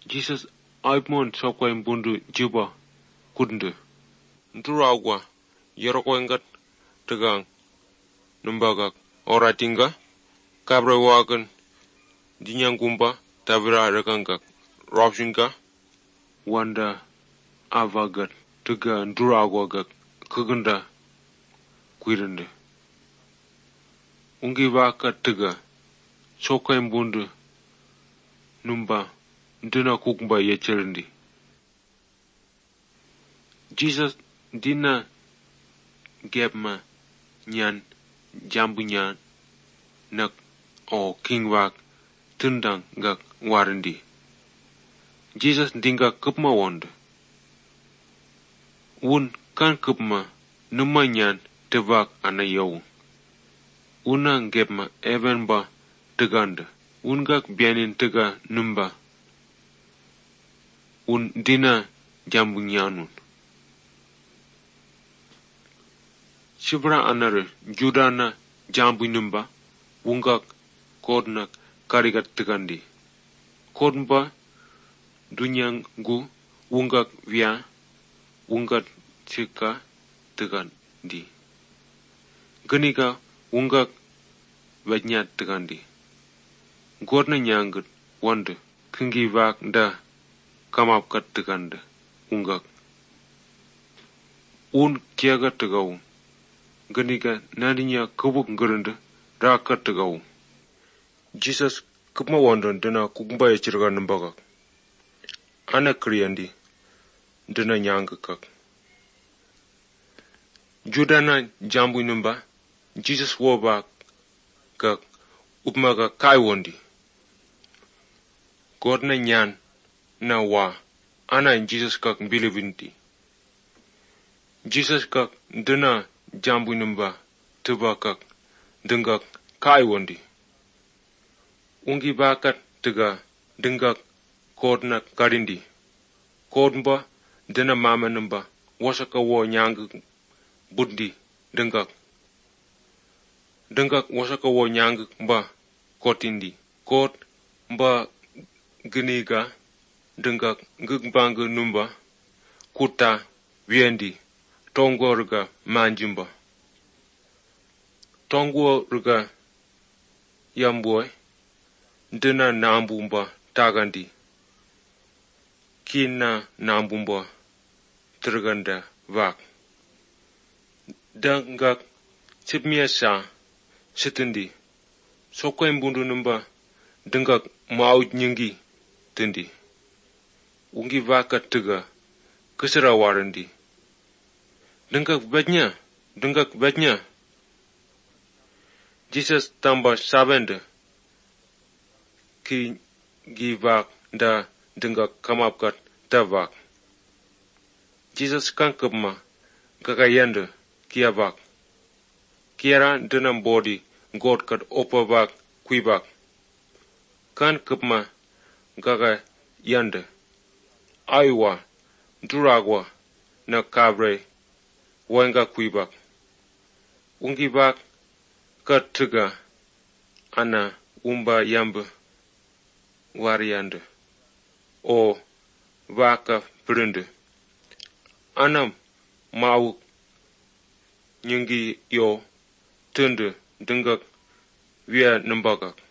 Jesus aipmon sokwa imbundu juba kundu. Nturagwa yerokwengat tegang numbagak oratinga kabrewagan dinyangkumba tabira rekangak robshinga wanda avagat tega nturagwagak kugunda kwirende. Ungi vaka tega sokwa imbundu numba ndina kukumba yecherendi. Jesus dina gebma nyan jambu nyan nak o kingwak tundang gak warandi. Jesus dinga kupma wand. Un kan kupma numma nyan tevak ana yaw. Una gebma even ba teganda. Un gak bianin tega numba. Un dina jambu nyanun. Shibra anare judana jambu numba wungak kodnak karigat tegandi. Kodmba dunyangu wungak via wungak chika tegandi. Ganiga wungak vajnyat tegandi. Godna nyangut wanda kingi vak da kamapkat teganda wungak. Un kiaga tegaw. Ganiga nadinya kubuk ngurunda raka tegaw. Jesus kupma wandon dina kukumba yechirga numbagak. Ana kriyandi dina nyangakak. Judana jambu numba Jesus wobak kak upmaga kai wondi. Godna nyan na wa ana in Jesus kak bilivinti. Jesus kak dina jambu numba tuba kak dengak kai wondi. Ungi bakat tega dengak kodna karindi. Kodmba dina mama numba wasaka wo nyang bundi dengak. Dengak wasaka wo nyang mba kotindi. Kot mba geniga dengak ngbangu numba kuta viendi tongorga manjimba. Tongorga yamboy dina nambumba tagandi. Kina nambumba terganda vak. Dengak chipmiasa sitindi. Sokwa imbundu numba dengak maut nyingi tindi. Ungi vaka tega kesera warandi. Dengak betnya. Jesus tamba sabende ki givak da dengak kamapkat tavak. Jesus kan kupma kakayende kiavak. Kiara denam body God kat opavak kuibak. Kan kupma kakayende aiwa duragwa na kabre wenga kuibak. Ungi bak katuga ana umba yamba wariyande o vaka prinde. Anam mau nyingi yo tunde dengak via numbagak.